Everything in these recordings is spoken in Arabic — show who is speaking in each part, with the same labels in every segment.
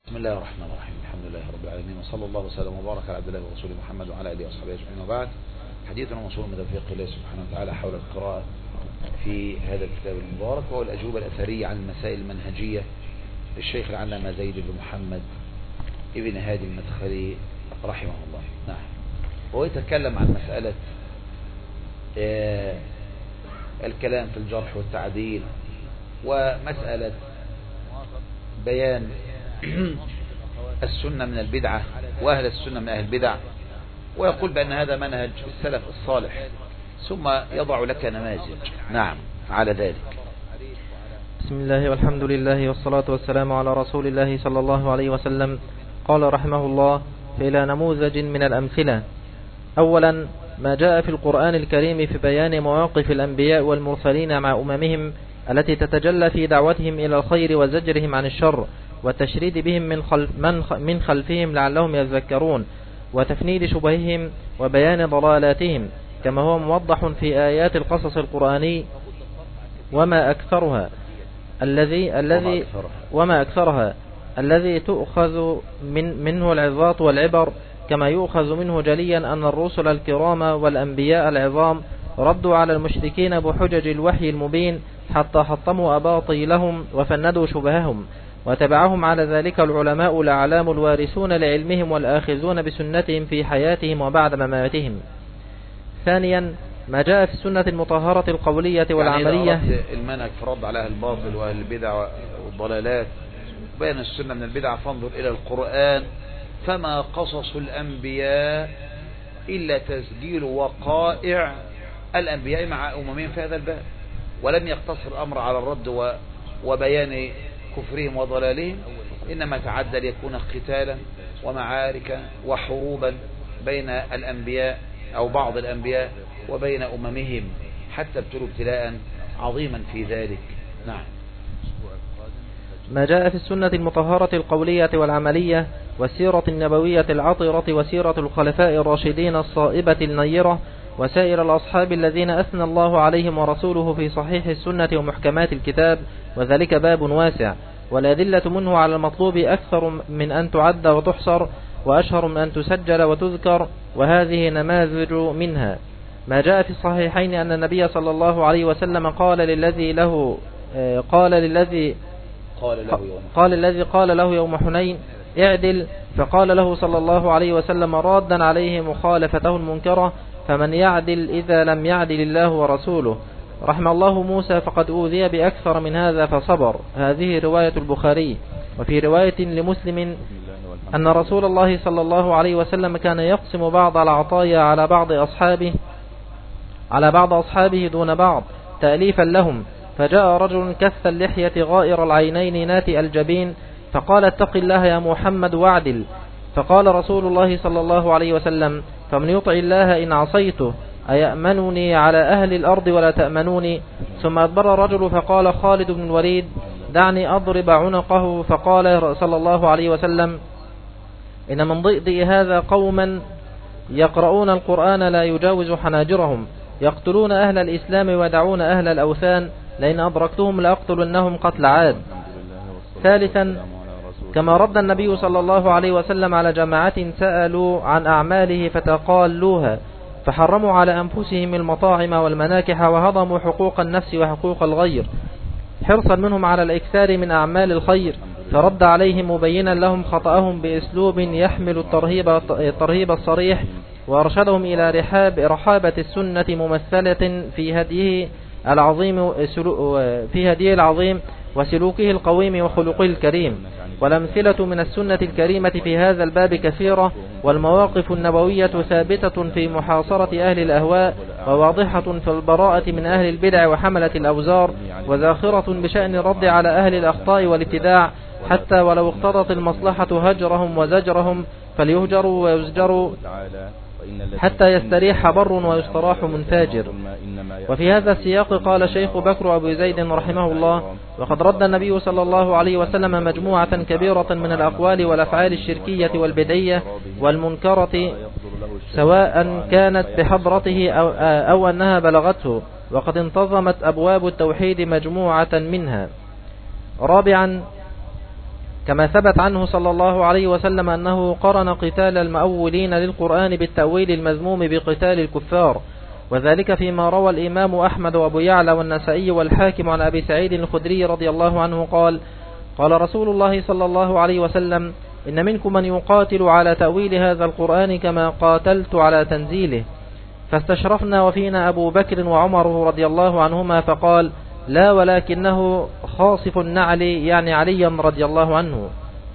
Speaker 1: بسم الله الرحمن الرحيم. الحمد لله رب العالمين، وصلى الله وسلم وبارك على عبد الله ورسوله محمد وعلى اله وصحبه اجمعين، وبعد. حديثنا موصول من توفيق الله سبحانه وتعالى حول القراءة في هذا الكتاب المبارك، وهو الأجوبة الأثرية عن المسائل المنهجية للشيخ العلامة زيد بن محمد ابن هادي المدخلي رحمه الله. نعم. وهو يتكلم عن مسألة الكلام في الجرح والتعديل، ومسألة بيان السنة من البدعة وأهل السنة من أهل البدع، ويقول بأن هذا منهج السلف الصالح، ثم يضع لك نماذج نعم على ذلك.
Speaker 2: بسم الله والحمد لله والصلاة والسلام على رسول الله صلى الله عليه وسلم. قال رحمه الله: إلى نموذج من الأمثلة. أولا، ما جاء في القرآن الكريم في بيان مواقف الأنبياء والمرسلين مع أممهم التي تتجلى في دعوتهم إلى الخير وزجرهم عن الشر، والتشريد بهم من خلفهم لعلهم يذكرون، وتفنيد شبههم وبيان ضلالاتهم، كما هو موضح في آيات القصص القرآني وما أكثرها الذي تؤخذ منه العظات والعبر، كما يؤخذ منه جليا أن الرسل الكرام والأنبياء العظام ردوا على المشركين بحجج الوحي المبين حتى حطموا أباطيلهم وفندوا شبههم، وتبعهم على ذلك العلماء الأعلام الوارثون لعلمهم والآخذون بسنتهم في حياتهم وبعد مماتهم. ثانيا، ما جاء في السنة المطهرة القولية والعملية.
Speaker 1: يعني المنهج في الرد على أهل الباطل وأهل البدع والضلالات بين السنة من البدع، فانظر إلى القرآن، فما قصص الأنبياء إلا تسجيل وقائع الأنبياء مع أممهم في هذا الباب، ولم يقتصر الأمر على الرد وبيان كفرهم وضلالهم، إنما تعدى ليكون قتالا ومعارك وحروبا بين الأنبياء أو بعض الأنبياء وبين أممهم، حتى ابتلوا ابتلاء عظيما في ذلك. نعم.
Speaker 2: ما جاء في السنة المطهرة القولية والعملية والسيرة النبوية العطرة وسيرة الخلفاء الراشدين الصائبة النيرة وسائر الأصحاب الذين أثنى الله عليهم ورسوله في صحيح السنة ومحكمات الكتاب، وذلك باب واسع، والأدلة منه على المطلوب أكثر من أن تعد وتحصر، وأشهر من أن تسجل وتذكر، وهذه نماذج منها. ما جاء في الصحيحين أن النبي صلى الله عليه وسلم قال الذي قال له يوم حنين: اعدل، فقال له صلى الله عليه وسلم رادا عليه مخالفته المنكرة: فمن يعدل إذا لم يعدل الله ورسوله؟ رحم الله موسى فقد أوذي بأكثر من هذا فصبر. هذه رواية البخاري. وفي رواية لمسلم أن رسول الله صلى الله عليه وسلم كان يقسم بعض العطايا على بعض أصحابه دون بعض تأليفا لهم، فجاء رجل كث اللحية غائر العينين ناتئ الجبين، فقال: اتق الله يا محمد واعدل. فقال رسول الله صلى الله عليه وسلم: فمن يطع الله إن عصيته أيأمنني على أهل الأرض ولا تأمنوني؟ ثم أدبر الرجل فقال خالد بن الوليد: دعني أضرب عنقه. فقال صلى الله عليه وسلم: إن من ضئضئ هذا قوما يقرؤون القرآن لا يجاوز حناجرهم، يقتلون أهل الإسلام ويدعون أهل الأوثان، لئن أدركتهم لأقتلنهم قتل عاد. ثالثا، كما رد النبي صلى الله عليه وسلم على جماعة سألوا عن أعماله فتقالوها، فحرموا على أنفسهم المطاعم والمناكح، وهضموا حقوق النفس وحقوق الغير حرصا منهم على الإكثار من أعمال الخير، فرد عليهم مبينا لهم خطأهم بأسلوب يحمل الترهيب الصريح، وأرشدهم إلى رحابة السنة ممثلة في هديه العظيم وسلوكه القويم وخلقه الكريم. والأمثلة من السنة الكريمة في هذا الباب كثيرة، والمواقف النبوية ثابتة في محاصرة أهل الأهواء، وواضحة في البراءة من أهل البدع وحملة الأوزار، وزاخرة بشأن الرد على أهل الأخطاء والابتداع، حتى ولو اقتضت المصلحة هجرهم وزجرهم فليهجروا ويزجروا حتى يستريح بر ويستراح من فاجر. وفي هذا السياق قال شيخ بكر أبو زيد رحمه الله: وقد رد النبي صلى الله عليه وسلم مجموعة كبيرة من الأقوال والأفعال الشركية والبدعية والمنكرة، سواء كانت بحضرته أو أنها بلغته، وقد انتظمت أبواب التوحيد مجموعة منها. رابعا، كما ثبت عنه صلى الله عليه وسلم أنه قرن قتال المؤولين للقرآن بالتأويل المذموم بقتال الكفار، وذلك فيما روى الإمام أحمد وأبو يعلى والنسائي والحاكم عن أبي سعيد الخدري رضي الله عنه قال: قال رسول الله صلى الله عليه وسلم: إن منكم من يقاتل على تأويل هذا القرآن كما قاتلت على تنزيله. فاستشرفنا وفينا أبو بكر وعمر رضي الله عنهما، فقال: لا، ولكنه خاصف النعل، يعني عليا رضي الله عنه.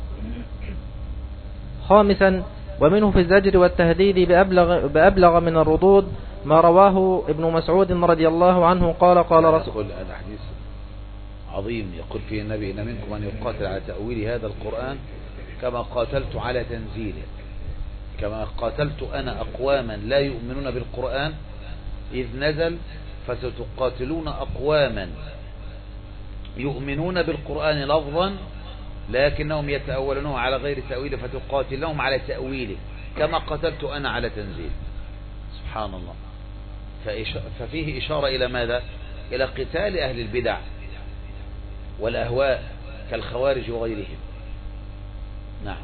Speaker 2: خامسا، ومنه في الزجر والتهديد بأبلغ من الردود ما رواه ابن مسعود رضي الله عنه قال: قال رسول
Speaker 1: هذا حديث عظيم يقول فيه النبي: إن منكم من يقاتل على تأويل هذا القرآن كما قاتلت على تنزيله. كما قاتلت أنا أقواما لا يؤمنون بالقرآن إذ نزل، فستقاتلون أقواما يؤمنون بالقرآن لفظا لكنهم يتأولونه على غير تأويله، فتقاتلهم على تأويله كما قتلت أنا على تنزيله. سبحان الله. ففيه إشارة إلى ماذا؟ إلى قتال أهل البدع والأهواء كالخوارج وغيرهم. نعم.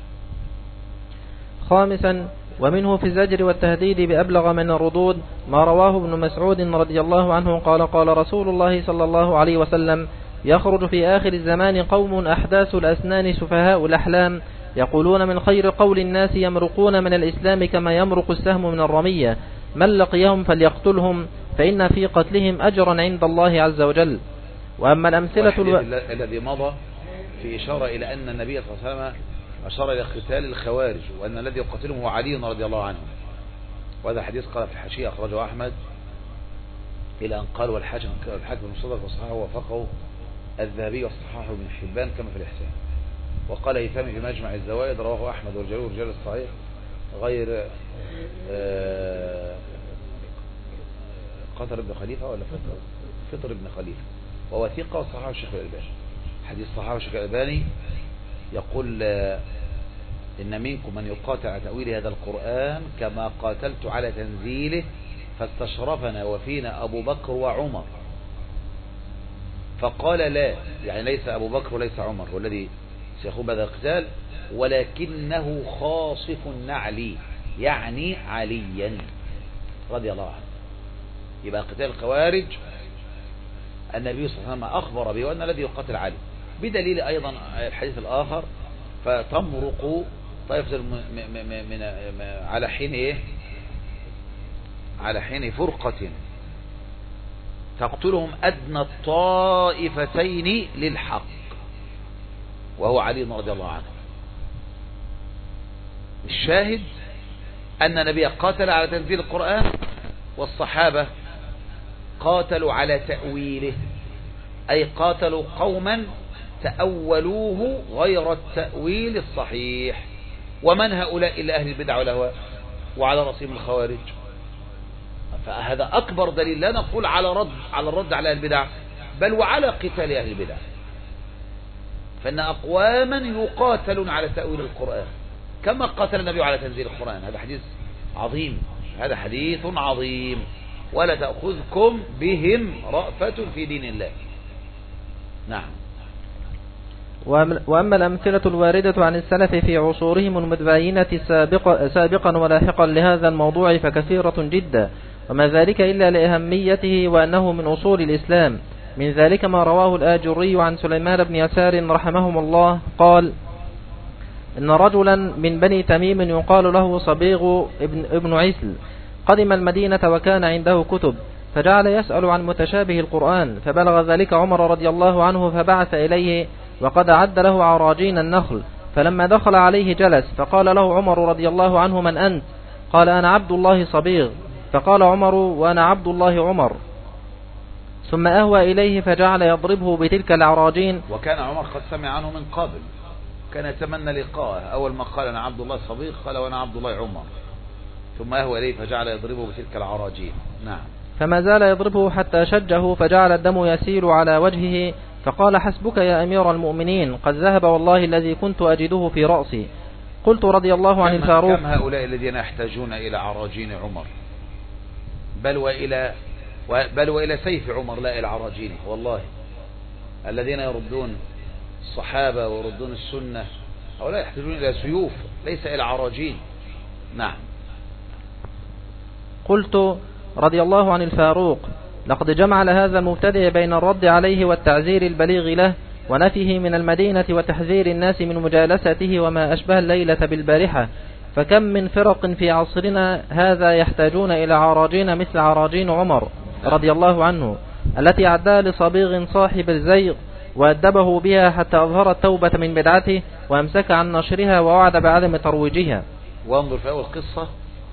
Speaker 2: خامسا، ومنه في الزجر والتهديد بأبلغ من الردود ما رواه ابن مسعود رضي الله عنه قال: قال رسول الله صلى الله عليه وسلم: يخرج في آخر الزمان قوم أحداث الأسنان سفهاء الأحلام، يقولون من خير قول الناس، يمرقون من الإسلام كما يمرق السهم من الرمية، من لقيهم فليقتلهم، فإن في قتلهم أجرا عند الله عز وجل. وأما الأمثلة
Speaker 1: الذي مضى في إشارة إلى أن النبي صلى الله عليه وسلم أشار إلى قتال الخوارج، وأن الذي يقتلهم هو علي رضي الله عنه. وهذا حديث قال في الحاشية أخرجه أحمد إلى أن قال: والحاكم المصدق وصححه ووافقه الذهبي وصححه ابن حبان كما في الإحسان. وقال هيثمي في مجمع الزوائد: رواه أحمد والجلول رجال الصحيح غير قطر بن خليفة ولا فطر بن خليفة، ووثيقة وصححه الشيخ الألباني. حديث صححه الشيخ الألباني يقول: إن منكم من يقاتل على تأويل هذا القرآن كما قاتلت على تنزيله، فاستشرفنا وفينا أبو بكر وعمر. فقال: لا، يعني ليس أبو بكر وليس عمر هو الذي سيخوض هذا القتال، ولكنه خاصف النعل، يعني عليا رضي الله عنه. يبقى قتال الخوارج النبي صلى الله عليه وسلم أخبر به، وأن الذي يقاتل علي، بدليل أيضا الحديث الآخر: فتمرق طائفة على حين إيه؟ على حين فرقة تقتلهم أدنى الطائفتين للحق، وهو علي رضي الله عنه. الشاهد أن النبي قاتل على تنزيل القرآن، والصحابة قاتلوا على تأويله، أي قاتلوا قوما تأولوه غير التأويل الصحيح. ومن هؤلاء إلا أهل البدع والأهواء، وعلى رأسهم الخوارج. فهذا أكبر دليل، لا نقول على الرد على البدع، بل وعلى قتال أهل البدع. فإن أقواما يقاتلون على تأويل القرآن كما قاتل النبي على تنزيل القرآن. هذا حديث عظيم، هذا حديث عظيم. ولا تأخذكم بهم رأفة في دين الله. نعم.
Speaker 2: وأما الأمثلة الواردة عن السلف في عصورهم المتباينة سابقا ولاحقا لهذا الموضوع فكثيرة جدا، وما ذلك إلا لأهميته وأنه من أصول الإسلام. من ذلك ما رواه الآجري عن سليمان بن يسار رحمهم الله قال: إن رجلا من بني تميم يقال له صبيغ ابن عسل قدم المدينة وكان عنده كتب، فجعل يسأل عن متشابه القرآن، فبلغ ذلك عمر رضي الله عنه فبعث إليه، وقد أعد له عراجين النخل. فلما دخل عليه جلس، فقال له عمر رضي الله عنه: من أنت؟ قال: أنا عبد الله صبيغ. فقال عمر: وأنا عبد الله عمر. ثم أهوى إليه فجعل يضربه بتلك العراجين.
Speaker 1: وكان عمر قد سمع عنه من قبل، كان يتمنى لقاءه. أول ما قال أنا عبد الله صبيغ قال: وأنا عبد الله عمر. ثم أهوى إليه فجعل يضربه بتلك العراجين. نعم.
Speaker 2: فما زال يضربه حتى شجه، فجعل الدم يسيل على وجهه، فقال: حسبك يا أمير المؤمنين، قد ذهب والله الذي كنت أجده في رأسي. قلت رضي الله عن الفاروق:
Speaker 1: كم هؤلاء الذين يحتاجون إلى عراجين عمر، بل وإلى سيف عمر لا إلى عراجينه. والله الذين يردون الصحابة ويردون السنة، هؤلاء يحتاجون إلى سيوف ليس إلى عراجين. نعم.
Speaker 2: قلت رضي الله عن الفاروق: لقد جمع لهذا المبتدع بين الرد عليه والتعزير البليغ له ونفيه من المدينة وتحذير الناس من مجالسته وما أشبه الليلة بالبارحة، فكم من فرق في عصرنا هذا يحتاجون إلى عراجين مثل عراجين عمر رضي الله عنه التي عداها لصبيغ صاحب الزيغ وأدبه بها حتى أظهر التوبة من بدعته وأمسك عن نشرها ووعد بعدم ترويجها.
Speaker 1: وانظر في أول قصة: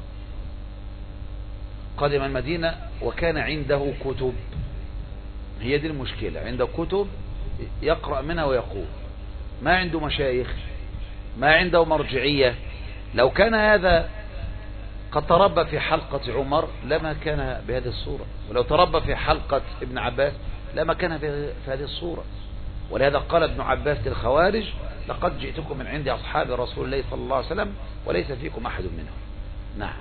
Speaker 1: قدم المدينة وكان عنده كتب، هي دي المشكلة، عنده كتب يقرأ منها ويقول، ما عنده مشايخ، ما عنده مرجعية. لو كان هذا قد تربى في حلقة عمر لما كان بهذه الصورة، ولو تربى في حلقة ابن عباس لما كان في هذه الصورة. ولهذا قال ابن عباس للخوارج: لقد جئتكم من عند أصحاب رسول الله صلى الله عليه وسلم وليس فيكم أحد منهم. نعم.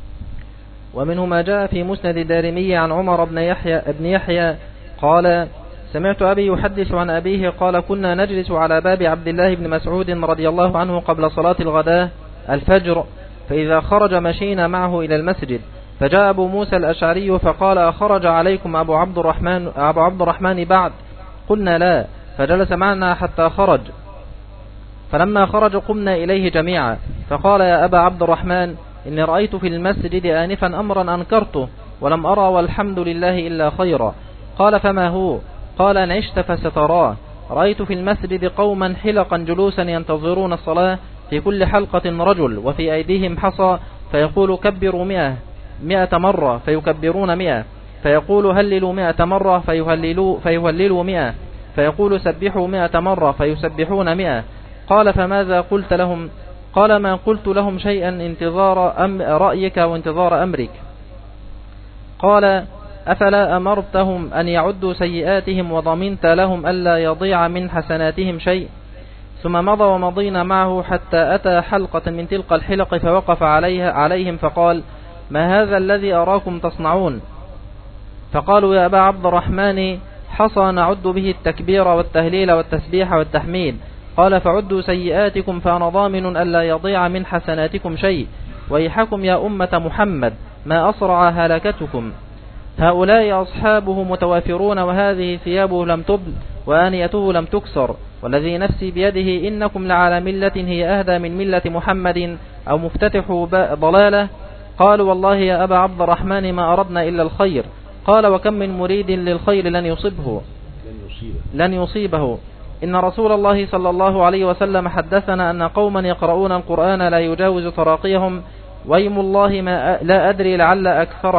Speaker 2: ومنه ما جاء في مسند الدارمي عن عمر بن يحيى قال: سمعت أبي يحدث عن أبيه قال: كنا نجلس على باب عبد الله بن مسعود رضي الله عنه قبل صلاة الغداء الفجر، فإذا خرج مشينا معه إلى المسجد، فجاء أبو موسى الأشعري فقال: أخرج عليكم أبو عبد الرحمن بعد؟ قلنا لا، فجلس معنا حتى خرج، فلما خرج قمنا إليه جميعا، فقال: يا أبا عبد الرحمن، إني رأيت في المسجد آنفا أمرا أنكرته ولم أرى والحمد لله إلا خيرا. قال: فما هو؟ قال: إن عشت فستراه. رأيت في المسجد قوما حلقا جلوسا ينتظرون الصلاة، في كل حلقة رجل وفي أيديهم حصى، فيقول: كبروا 100 مرة فيكبرون 100، فيقول: هللوا 100 مرة فيهللوا 100، فيقول: سبحوا 100 مرة فيسبحون 100. قال: فماذا قلت لهم؟ قال: ما قلت لهم شيئا انتظار رأيك وانتظار أمرك. قال: أفلا أمرتهم أن يعدوا سيئاتهم وضمنت لهم ألا يضيع من حسناتهم شيء؟ ثم مضى ومضينا معه حتى أتى حلقة من تلك الحلق فوقف عليهم فقال: ما هذا الذي أراكم تصنعون؟ فقالوا: يا أبا عبد الرحمن، حصى نعد به التكبير والتهليل والتسبيح والتحميد. قال: فعدوا سيئاتكم فأنا ضامن ألا يضيع من حسناتكم شيء، ويحكم يا أمة محمد ما أسرع هلكتكم. هؤلاء أصحابه متوافرون، وهذه ثيابه لم تبل وآنيته لم تكسر، والذي نفسي بيده إنكم لعلى ملة هي أهدى من ملة محمد أو مفتتح ضلالة. قالوا: والله يا أبا عبد الرحمن ما أردنا إلا الخير. قال: وكم من مريد للخير لن يصيبه. إن رسول الله صلى الله عليه وسلم حدثنا أن قوما يقرؤون القرآن لا يجاوز تراقيهم، ويم الله ما لا أدري لعل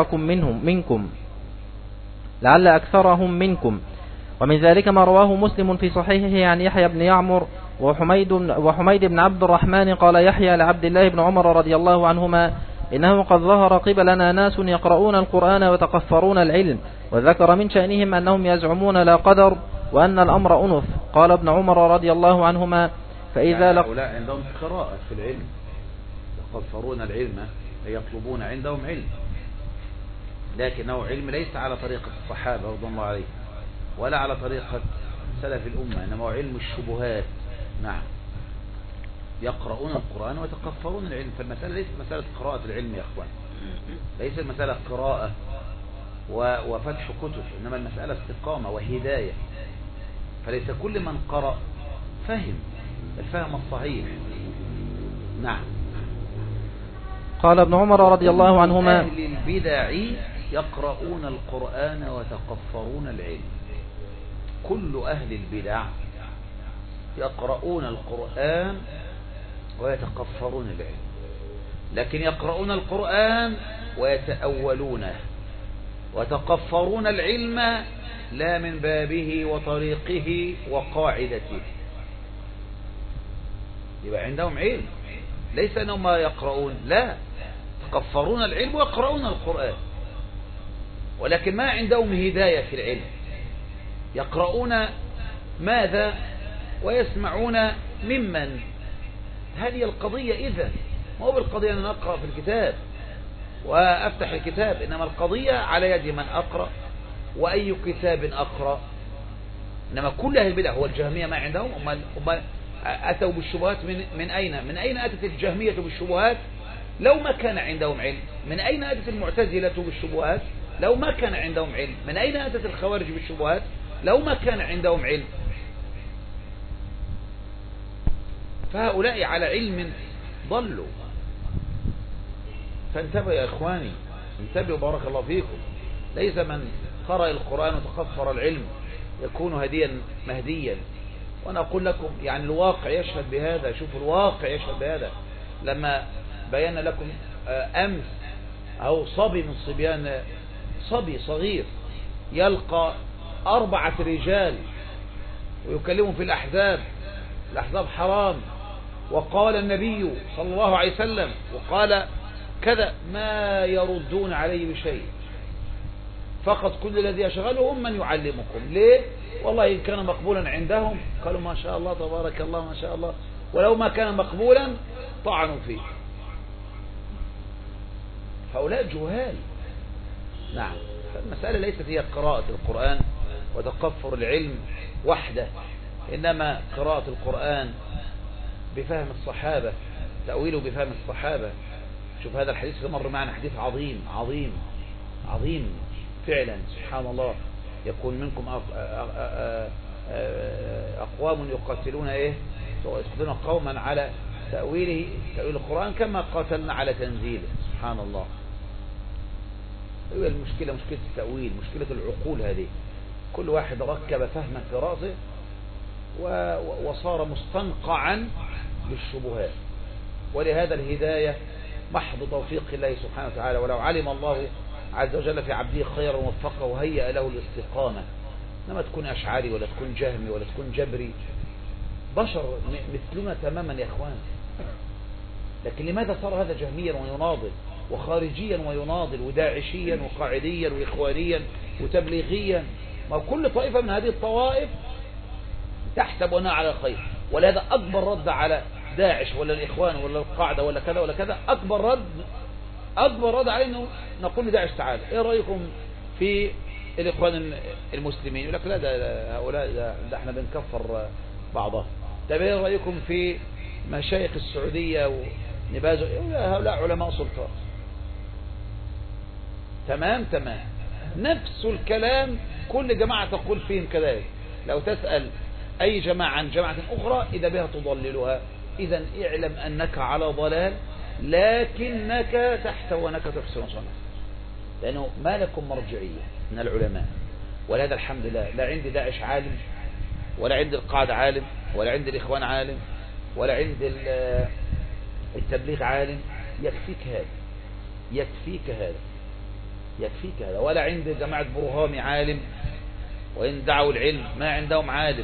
Speaker 2: أكثرهم منكم. ومن ذلك ما رواه مسلم في صحيحه عن يحيى بن يعمر وحميد بن عبد الرحمن قال يحيى لعبد الله بن عمر رضي الله عنهما: إنه قد ظهر قبلنا ناس يقرؤون القرآن وتقفرون العلم، وذكر من شأنهم أنهم يزعمون لا قدر وأن الأمر أنف. قال ابن عمر رضي الله عنهما: فإذا
Speaker 1: هؤلاء عندهم قراءة في العلم، يقفرون العلم، يطلبون عندهم علم، لكنه علم ليس على طريقة الصحابة رضي الله عليهم ولا على طريقة سلف الأمة، إنما هو علم الشبهات. نعم. يقرؤون القرآن ويتقفرون العلم. فالمسألة ليست مسألة قراءة العلم يا أخوان، ليس المسألة قراءة وفتح كتب، إنما المسألة استقامة وهداية. فليس كل من قرأ فهم الفهم الصحيح. نعم.
Speaker 2: قال ابن عمر رضي الله عنهما:
Speaker 1: أهل البدع يقرؤون القرآن ويتقفرون العلم. كل أهل البدع يقرؤون القرآن ويتقفرون العلم، لكن يقرؤون القرآن ويتأولونه ويتقفرون العلم لا من بابه وطريقه وقاعدته. يبقى عندهم علم، ليس أنهم ما يقرؤون، لا، يتقفرون العلم ويقرؤون القرآن، ولكن ما عندهم هداية في العلم. يقرؤون ماذا ويسمعون ممن؟ هذه القضية. إذن ما هو بالقضية أن نقرأ في الكتاب وأفتح الكتاب، إنما القضية على يد من أقرأ وأي كتاب أقرأ. إنما كل أهل البدع هو الجهمية ما عندهم، هم أتوا بالشبهات من أين؟ من أين أتت الجهمية بالشبهات لو ما كان عندهم علم؟ من أين أتت المعتزلة بالشبهات لو ما كان عندهم علم؟ من أين أتت الخوارج بالشبهات لو ما كان عندهم علم؟ فهؤلاء على علم ضلوا. فانتبهوا يا إخواني، انتبهوا بارك الله فيكم. ليس من قرأ القرآن وتقفر العلم يكون هديا مهديا. وأنا أقول لكم يعني الواقع يشهد بهذا. شوفوا الواقع يشهد بهذا. لما بينا لكم أمس أو صبي من صبيان، صبي صغير يلقى 4 رجال ويكلمهم في الأحزاب حرام، وقال النبي صلى الله عليه وسلم وقال كذا، ما يردون عليه بشيء، فقط كل الذي يشغلهم من يعلمكم. ليه؟ والله إن كان مقبولا عندهم قالوا ما شاء الله تبارك الله ما شاء الله، ولو ما كان مقبولا طعنوا فيه. هؤلاء جهال. نعم. فالمسألة ليست هي قراءة القرآن وتقفر العلم وحده، إنما قراءة القرآن بفهم الصحابة، تأويله بفهم الصحابة. شوف هذا الحديث اللي مر معنا حديث عظيم عظيم عظيم فعلا. سبحان الله. يكون منكم أقوام يقاتلون يقاتلون قوما على تأويل القرآن كما قاتلنا على تنزيله. سبحان الله. هي المشكلة مشكلة التأويل، مشكلة العقول هذه. كل واحد ركب فهما في رأسه وصار مستنقعا للشبهات. ولهذا الهداية محض توفيق الله سبحانه وتعالى. ولو علم الله عز وجل في عبده خيرا ووفقه وهيأ له الاستقامة. لما تكون أشعري ولا تكون جهمي ولا تكون جبري، بشر مثلنا تماما يا اخوان. لكن لماذا صار هذا جهميا ويناضل وخارجيا ويناضل وداعشيا وقاعديا وإخوانيا وتبليغيا؟ ما كل طائفة من هذه الطوائف تحسب أنها على الخير. ولهذا أكبر رد على داعش ولا الإخوان ولا القاعدة ولا كذا ولا كذا، أكبر رد عليه أنه نقول لداعش تعالى إيه رأيكم في الإخوان المسلمين؟ يقول لك لا ده هؤلاء ده احنا بنكفر بعضهم. طيب ايه رأيكم في مشايخ السعودية ونبازوا؟ هؤلاء علماء سلطان. تمام. نفس الكلام كل جماعة تقول فيهم كذلك. لو تسأل أي جماعة عن جماعة أخرى إذا بها تضللها. إذا اعلم أنك على ضلال، لكنك تحت وأنك تحسن صنع، لأنه ما لكم مرجعية من العلماء. ولهذا الحمد لله لا عند داعش عالم، ولا عند القاعدة عالم، ولا عند الإخوان عالم، ولا عند التبليغ عالم. يكفيك هذا. ولا عند جماعة برهامي عالم، وإن دعوا العلم ما عندهم عالم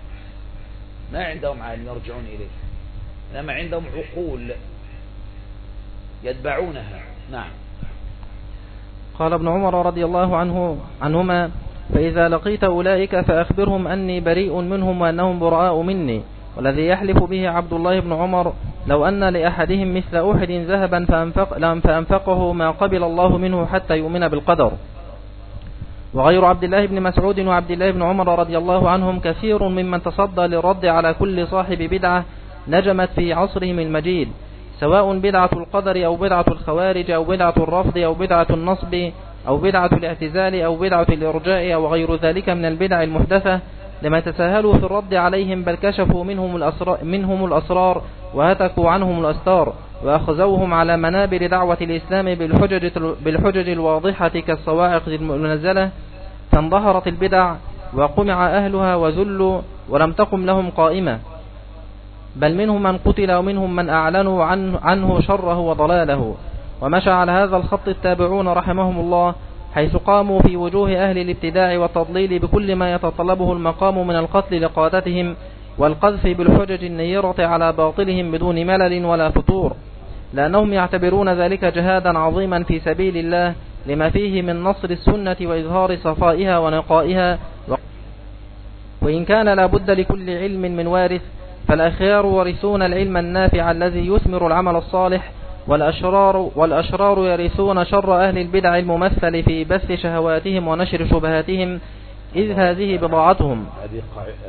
Speaker 1: يرجعون إليه، إنما عندهم عقول يتبعونها. نعم.
Speaker 2: قال ابن عمر رضي الله عنهما: فإذا لقيت أولئك فأخبرهم أني بريء منهم وأنهم براء مني. والذي يحلف به عبد الله بن عمر لو أن لأحدهم مثل أحد ذهبا فأنفقه ما قبل الله منه حتى يؤمن بالقدر. وغير عبد الله بن مسعود وعبد الله بن عمر رضي الله عنهم كثير ممن تصدى للرد على كل صاحب بدعة نجمت في عصرهم المجيد، سواء بدعة القدر أو بدعة الخوارج أو بدعة الرفض أو بدعة النصب أو بدعة الاعتزال أو بدعة الإرجاء أو غير ذلك من البدع المحدثة، لما تساهلوا في الرد عليهم بل كشفوا منهم الأسرار وهتكوا عنهم الأستار، وأخذوهم على منابر دعوة الإسلام بالحجج الواضحة كالصواعق المنزلة، فانظهرت البدع وقمع أهلها وذلوا ولم تقم لهم قائمة، بل منهم من قتل ومنهم من أعلنوا عنه شره وضلاله. ومشى على هذا الخط التابعون رحمهم الله، حيث قاموا في وجوه أهل الابتداع والتضليل بكل ما يتطلبه المقام من القتل لقادتهم والقذف بالحجج النيرة على باطلهم بدون ملل ولا فتور، لأنهم يعتبرون ذلك جهادا عظيما في سبيل الله لما فيه من نصر السنة وإظهار صفائها ونقائها. وإن كان لا بد لكل علم من وارث، فالأخيار ورثون العلم النافع الذي يثمر العمل الصالح، والأشرار يرثون شر أهل البدع الممثل في بث شهواتهم ونشر شبهاتهم إذ هذه بضاعتهم.
Speaker 1: هذه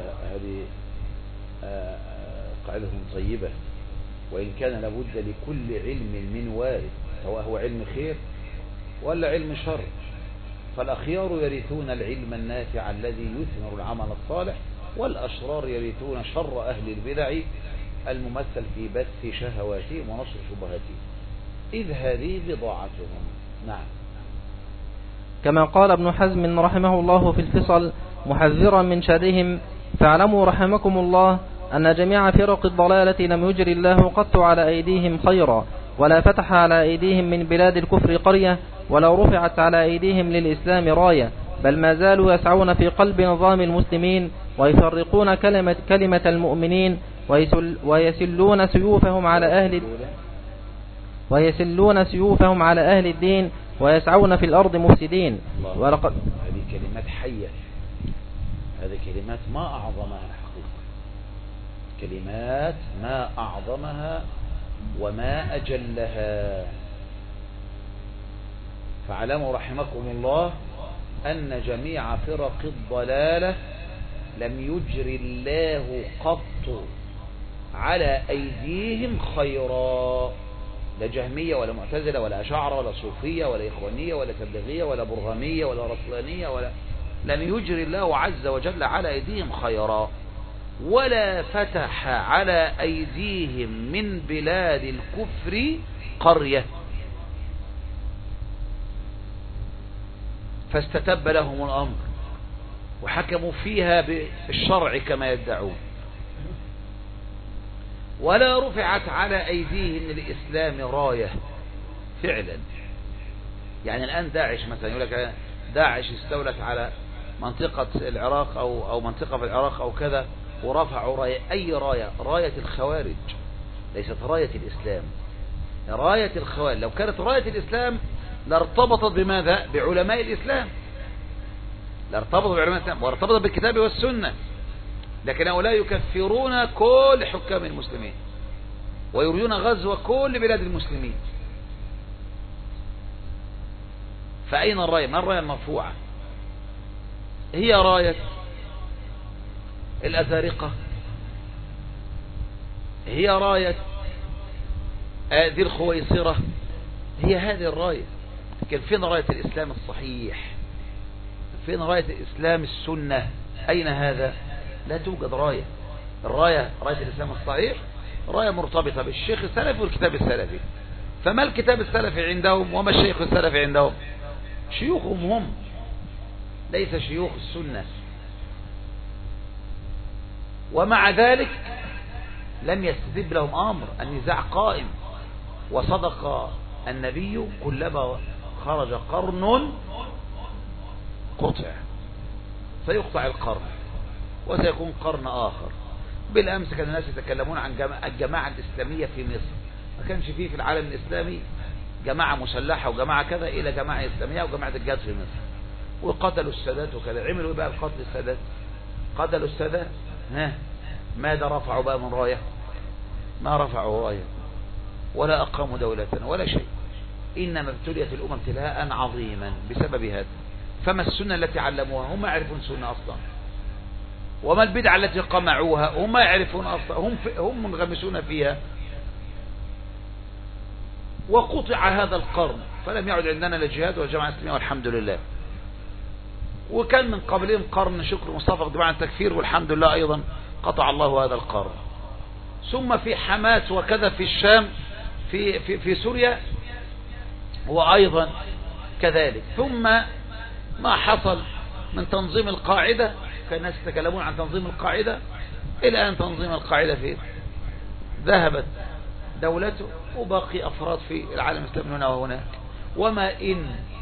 Speaker 1: قاعدة طيبة، وإن كان لابد لكل علم من وارث، سواء هو علم خير ولا علم شر، فالأخيار يرثون العلم النافع الذي يثمر العمل الصالح، والأشرار يرثون شر أهل البدع الممثل في بث شهواتهم ونشر شبهاتهم، إذ هذه بضاعتهم. نعم.
Speaker 2: كما قال ابن حزم رحمه الله في الفصل محذرا من شرهم: فاعلموا رحمكم الله أن جميع فرق الضلالة لم يجري الله قط على أيديهم خيرا، ولا فتح على أيديهم من بلاد الكفر قرية، ولا رفعت على أيديهم للإسلام راية، بل ما زالوا يسعون في قلب نظام المسلمين، ويفرقون كلمة المؤمنين، ويسلون سيوفهم على أهل الدين، ويسعون في الأرض مفسدين.
Speaker 1: ولقد هذه كلمات حية، هذه كلمات ما أعظمها الحقيقة، كلمات ما أعظمها وما أجلها. فاعلموا رحمكم الله أن جميع فرق الضلالة لم يجري الله قط على أيديهم خيرا، لا جهمية ولا معتزلة ولا أشاعرة ولا صوفية ولا إخوانية ولا تبليغية ولا برهامية ولا رسلانية لم يجري الله عز وجل على أيديهم خيرا، ولا فتح على أيديهم من بلاد الكفر قرية فاستتب لهم الأمر وحكموا فيها بالشرع كما يدعون، ولا رفعت على أيديهم الإسلام راية فعلا. يعني الآن داعش مثلا، يقول لك داعش استولت على منطقة العراق أو منطقة في العراق أو كذا، ورفعوا راية. أي راية؟ راية الخوارج، ليست راية الإسلام. راية الخوارج لو كانت راية الإسلام لارتبطت بماذا؟ بعلماء الإسلام، لارتبطت بعلماء الإسلام وارتبطت بالكتاب والسنة، لكن هؤلاء يكفرون كل حكام المسلمين ويريدون غزو كل بلاد المسلمين. فأين الراية؟ ما الراية المرفوعة؟ هي راية الأزارقة، هي راية ذي الخويصرة، هي هذه الراية. لكن فين راية الإسلام الصحيح؟ فين راية الإسلام السنة؟ أين هذا؟ لا توجد راية. راية الإسلام الصحيح راية مرتبطة بالشيخ السلفي والكتاب السلفي. فما الكتاب السلفي عندهم وما الشيخ السلفي عندهم؟ شيوخهم هم، ليس شيوخ السنة. ومع ذلك لم يستتب لهم أمر، النزاع قائم. وصدق النبي: كلما خرج قرن قطع، سيقطع القرن وسيكون قرن آخر. بالأمس كان الناس يتكلمون عن الجماعة الإسلامية في مصر، ما كانش فيه في العالم الإسلامي جماعة مسلحة وجماعة كذا إلى جماعة إسلامية وجماعة الجهاد في مصر، وقتلوا السادات وكذا. عملوا بقى بقتل السادات؟ قتلوا السادات، ماذا رفعوا بقى من راية؟ ما رفعوا راية ولا أقاموا دولة ولا شيء، إنما ابتليت الأمم ابتلاء عظيما بسبب هذا. فما السنة التي علموها؟ هم يعرفون سنة أصلا. وما البدعة التي قمعوها؟ هم يعرفون أصلا، هم منغمسون فيها. وقطع هذا القرن فلم يعد عندنا لا جهاد ولا جماعة إسلامية والحمد لله. وكان من قبلهم قرن شكر مصطفى جماعة التكفير والحمد لله أيضا قطع الله هذا القرن. ثم في حماس وكذا في الشام، في سوريا وأيضا كذلك. ثم ما حصل من تنظيم القاعدة، كان الناس يتكلمون عن تنظيم القاعدة، إلى أن تنظيم القاعدة فيه ذهبت دولته وباقي أفراد في العالم الإسلامي هنا وهناك. وما إن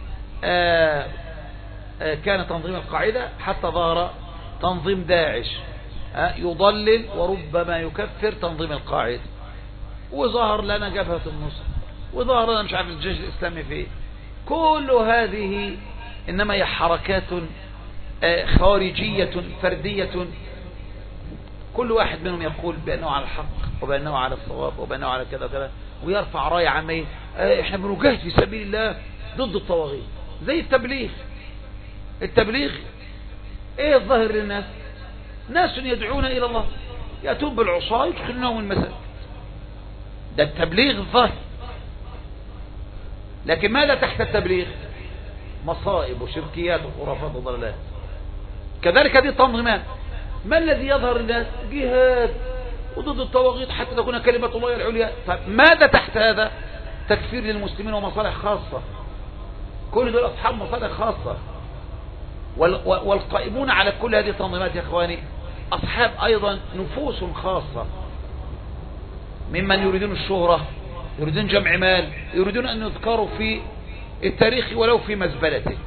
Speaker 1: كان تنظيم القاعدة حتى ظهر تنظيم داعش يضلل وربما يكفر تنظيم القاعدة، وظهر لنا جبهة النصر، وظهر لنا مش عارف الجيش الإسلامي فيه. كل هذه إنما هي حركات خارجية فردية، كل واحد منهم يقول بأنه على الحق وبأنه على الصواب وبأنه على كذا وكذا، ويرفع راية عامية: احنا بنجاهد في سبيل الله ضد الطواغيت. زي التبليغ ايه الظاهر للناس؟ ناس يدعون الى الله يأتون بالعصا يدخلونهم المساجد، ده التبليغ الظاهر. لكن ماذا تحت التبليغ؟ مصائب وشركيات وخرافات وضلالات. كذلك هذه التنظيمات، ما الذي يظهر للناس؟ جهاد وضد الطواغيت حتى تكون كلمة الله العليا. ماذا تحت هذا؟ تكفير للمسلمين ومصالح خاصة. كل دول أصحاب مصالح خاصة. والقائمون على كل هذه التنظيمات يا إخواني أصحاب أيضا نفوس خاصة، ممن يريدون الشهرة، يريدون جمع مال، يريدون أن يذكروا في التاريخ ولو في مزبلته.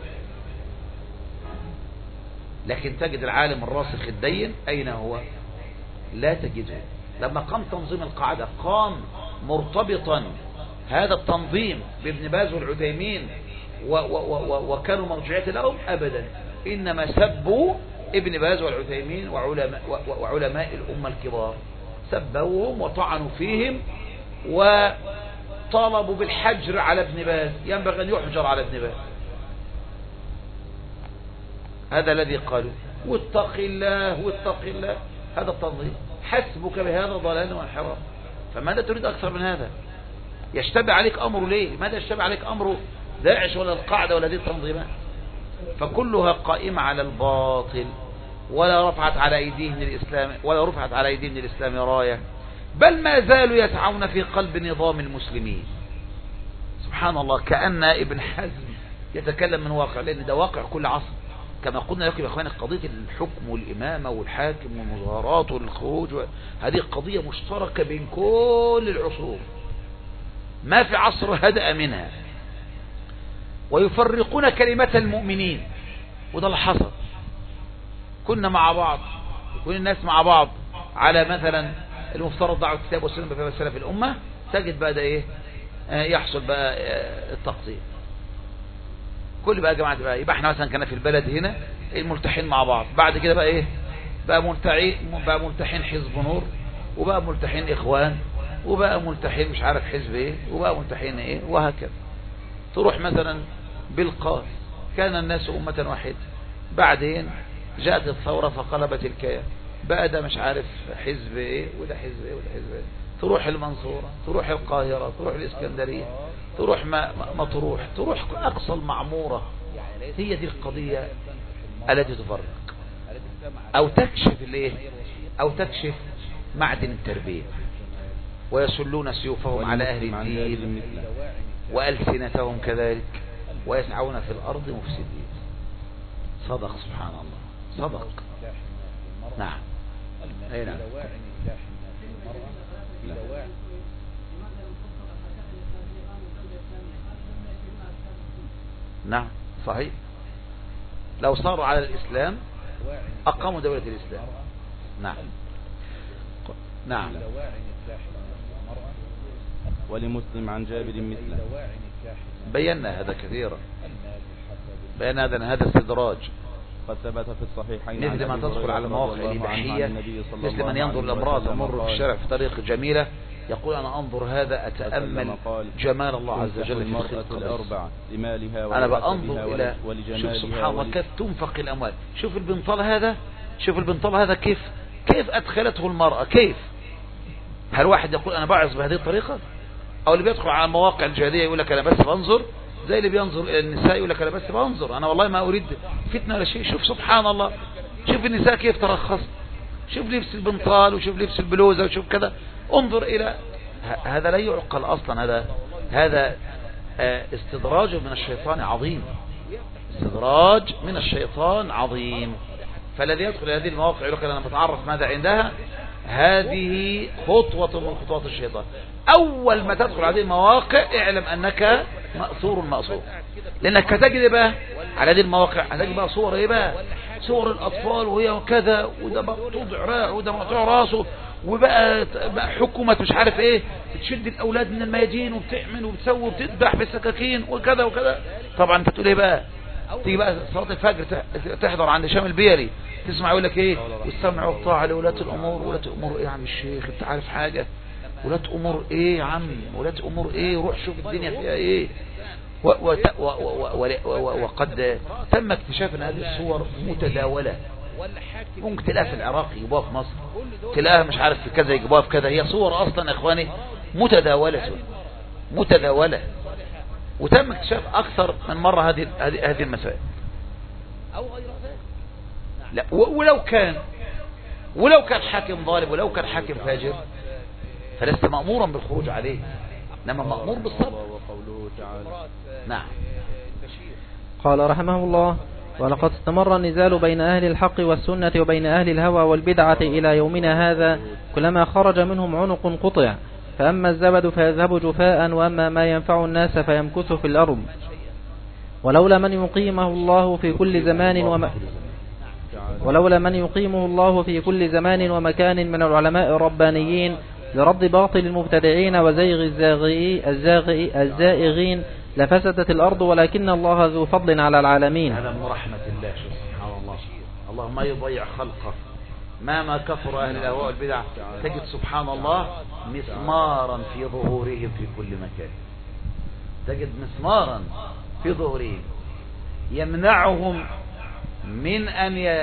Speaker 1: لكن تجد العالم الراسخ الدين أين هو؟ لا تجده. لما قام تنظيم القاعدة قام مرتبطا هذا التنظيم بابن باز والعثيمين وكانوا مرجعية لهم؟ أبدا، إنما سبوا ابن باز والعثيمين وعلماء الأمة الكبار، سبوهم وطعنوا فيهم وطالبوا بالحجر على ابن باز، ينبغي أن يحجر على ابن باز. هذا الذي قالوا واتق الله واتق الله. هذا التنظيم حسبك بهذا ضلال وانحراف. فماذا تريد أكثر من هذا؟ يشتبه عليك أمره ليه؟ ماذا يشتبه عليك أمره داعش ولا القاعدة ولا هذه التنظيمات؟ فكلها قائمة على الباطل، ولا رفعت على أيديهم الإسلام راية، بل ما زالوا يسعون في قلب نظام المسلمين. سبحان الله، كأن ابن حزم يتكلم من واقع، لأن ده واقع كل عصر. كما قلنا لكم يا اخواني قضية الحكم والإمامة والحاكم والمظاهرات والخروج، هذه قضية مشتركة بين كل العصور، ما في عصر هدأ منها. ويفرقون كلمة المؤمنين، وده اللي حصل. كنا مع بعض، يكون الناس مع بعض على مثلا المفترض ضعوا الكتاب والسنة بفهم سلف الأمة، تجد بقى ده ايه؟ يحصل بقى التقطيع. كل بقى جماعة بقى يبقى احنا مثلا كنا في البلد هنا الملتحين مع بعض، بعد كده بقى ايه؟ بقى ملتحين حزب نور، وبقى ملتحين إخوان، وبقى ملتحين مش عارف حزب ايه، وبقى ملتحين ايه، وهكذا. تروح مثلا بالقاس كان الناس أمة واحدة، بعدين جاءت الثورة فقلبت الكيان، بقى ده مش عارف حزب ايه وده حزب ايه وده حزب ايه. تروح المنصورة، تروح القاهرة، تروح الإسكندرية، تروح مطروح، تروح أقصى المعمورة. هي دي القضية التي تفرق أو تكشف الايه، أو تكشف معدن التربية. ويسلون سيوفهم على أهل الدين وألسنتهم كذلك، ويسعون في الأرض مفسدين. صدق سبحان الله، صدق. نعم، أي نعم. نعم صحيح، لو صاروا على الإسلام أقاموا دولة الإسلام. نعم نعم.
Speaker 3: ولمسلم عن جابر مثله.
Speaker 1: بينا هذا كثيرا، بينا هذا استدراج.
Speaker 3: قد ثبت في الصحيحين
Speaker 1: مثل ما تدخل على مواقع الإباحية، مثل من ينظر الأمراض تمر في الشارع في طريق جميلة يقول أنا أنظر هذا أتأمل جمال الله عز وجل في الخلق الأربعة، أنا بأنظر إلى شوف سبحان الله كيف تنفق الأموال. شوف البنطال هذا، شوف البنطال هذا كيف أدخلته المرأة. كيف هل واحد يقول أنا بعظ بهذه الطريقة؟ أو اللي بيدخل على المواقع الجهادية يقول لك أنا بس بنظر، زي اللي بينظر إلى النساء يقول لك أنا بس بنظر، أنا والله ما أريد فتنة ولا شيء. شوف سبحان الله، شوف النساء كيف ترخص، شوف لبس البنطال وشوف لبس البلوزة وشوف كذا. انظر إلى هذا، لا يعقل أصلا. هذا استدراج من الشيطان عظيم، استدراج من الشيطان عظيم. فالذي يدخل هذه المواقع يقول لك أنا بتعرف ماذا عندها، هذه خطوة من خطوات الشيطان. أول ما تدخل هذه المواقع اعلم أنك مأثور، لأنك هتجد بقى على هذه المواقع هتجد بقى صور ايه بقى، صور الأطفال وهي كذا، وده توضع راع وده مقطوع راسه، وبقى حكومة مش عارف ايه بتشد الأولاد من الميادين وبتعمل وبتسوي وبتذبح بالسكاكين وكذا وكذا. طبعا انت تقول ايه بقى، تيجي بقى صلاة الفجر تحضر عند هشام البيلي تسمع يقول لك ايه، والسمع والطاعة لولاة الأمور. ولاة الأمور ايه يا عم الشيخ، انت عارف حاجة؟ ولاة أمور ايه يا عم، ولاة أمور ايه، روح شوف الدنيا فيها ايه. وقد تم اكتشاف ان هذه الصور متداولة ممكن تلاقيها في العراق يجيبوها في مصر، تلاقيها مش عارف في كذا يجيبوها في كذا. هي صور اصلا يا اخواني متداولة، وتم اكتشاف اكثر من مرة هذه المسائل. لا، ولو كان حاكم ظالم، ولو كان حاكم فاجر، فلست مأمورا بالخروج عليه، انما مأمور بالصبر. نعم.
Speaker 2: قال رحمه الله: ولقد استمر النزال بين أهل الحق والسنة وبين أهل الهوى والبدعة إلى يومنا هذا، كلما خرج منهم عنق قطع، فأما الزبد فيذهب جفاء، وأما ما ينفع الناس فيمكث في الأرض. ولولا من يقيمه الله في كل زمان ومكان من العلماء الربانيين لرد باطل المبتدعين وزيغ الزائغين لفسدت الأرض، ولكن الله ذو فضل على العالمين.
Speaker 1: هذا من رحمة الله. سبحان الله، الله ما يضيع خلقه. ما كفر أهل الأهواء والبدع تجد سبحان الله مسمارا في ظهورهم في كل مكان. تجد مسمارا في ظهورهم يمنعهم من أن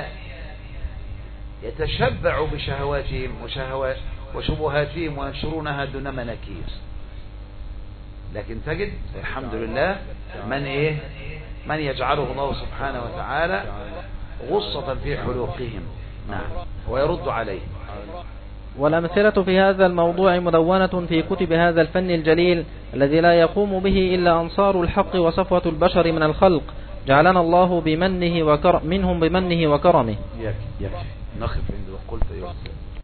Speaker 1: يتشبعوا بشهواتهم وشبهاتهم وينشرونها دون مناكير. لكن تجد الحمد لله من يجعله الله سبحانه وتعالى غصة في حلوقهم، نعم، ويرد عليه.
Speaker 2: والأمثلة في هذا الموضوع مدونة في كتب هذا الفن الجليل الذي لا يقوم به إلا أنصار الحق وصفوة البشر من الخلق، جعلنا الله منهم بمنه وكرمه.
Speaker 1: يكفي نخف عند قلت